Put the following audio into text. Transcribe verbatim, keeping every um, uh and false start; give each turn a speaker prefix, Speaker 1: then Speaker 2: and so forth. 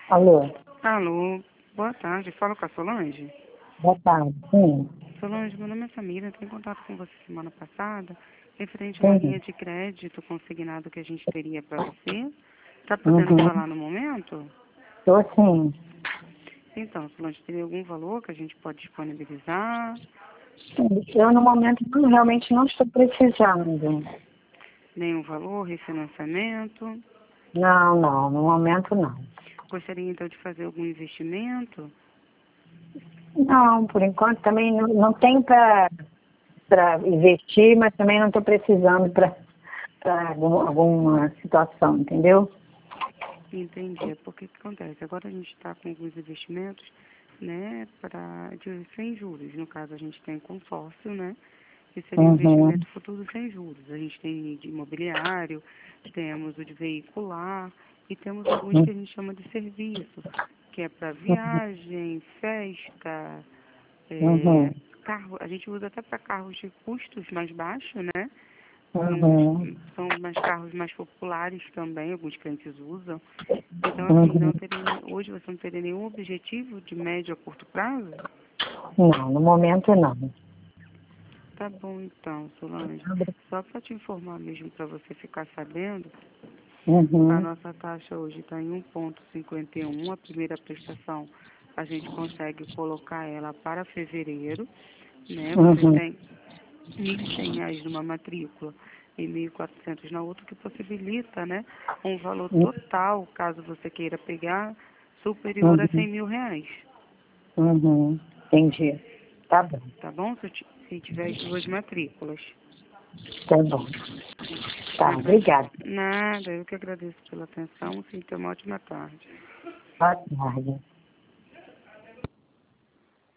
Speaker 1: Alô,
Speaker 2: Alô, boa tarde. Fala com a Solange.
Speaker 1: boa tarde. Sim,
Speaker 2: Solange, meu nome é Samira. Entrei em contato com você semana passada, referente a uma
Speaker 1: sim.
Speaker 2: linha de crédito consignado que a gente teria para você. Está podendo
Speaker 1: Uhum.
Speaker 2: falar no momento?
Speaker 1: Tô sim.
Speaker 2: Então, Solange, teria algum valor que a gente pode disponibilizar?
Speaker 1: Sim, eu no momento não- realmente não estou precisando.
Speaker 2: Nenhum valor, refinanciamento?
Speaker 1: Não, não, no momento não.
Speaker 2: Gostaria então de fazer algum investimento?
Speaker 1: Não, por enquanto também não, não tem para para investir, mas também não estou precisando para algum, alguma situação, entendeu?
Speaker 2: Entendi. É porque o que acontece? Agora a gente está com alguns investimentos, né, para de sem juros. No caso, a gente tem consórcio, né? Que seria um
Speaker 1: Uhum.
Speaker 2: investimento futuro sem juros. A gente tem de imobiliário, temos o de veicular e temos alguns que a gente chama de serviço, que é para viagem, festa, é,
Speaker 1: Uhum.
Speaker 2: carro. A gente usa até para carros de custos mais baixos, né?
Speaker 1: Uhum.
Speaker 2: Uns, são mais carros mais populares também, alguns clientes usam. Então, assim, não
Speaker 1: Uhum.
Speaker 2: teria, hoje você não teria nenhum objetivo de médio a curto prazo?
Speaker 1: Não, no momento não.
Speaker 2: Tá bom então, Solange. Só para te informar mesmo, para você ficar sabendo, a
Speaker 1: Uhum.
Speaker 2: nossa taxa hoje está em um vírgula cinquenta e um. A primeira prestação a gente consegue colocar ela para fevereiro, né? Você
Speaker 1: Uhum.
Speaker 2: tem mil e cem reais numa matrícula e mil e quatrocentos na outra, que possibilita, né, um valor total, caso você queira pegar, superior a
Speaker 1: Uhum.
Speaker 2: cem mil reais.
Speaker 1: Uhum. Entendi. Tá bom,
Speaker 2: Tá bom? Se, eu ti- se tiver as duas matrículas.
Speaker 1: tá bom. Tá,
Speaker 2: Nada,
Speaker 1: obrigada.
Speaker 2: nada, eu que agradeço pela atenção. Sim, tenha uma ótima tarde.
Speaker 1: Boa tarde.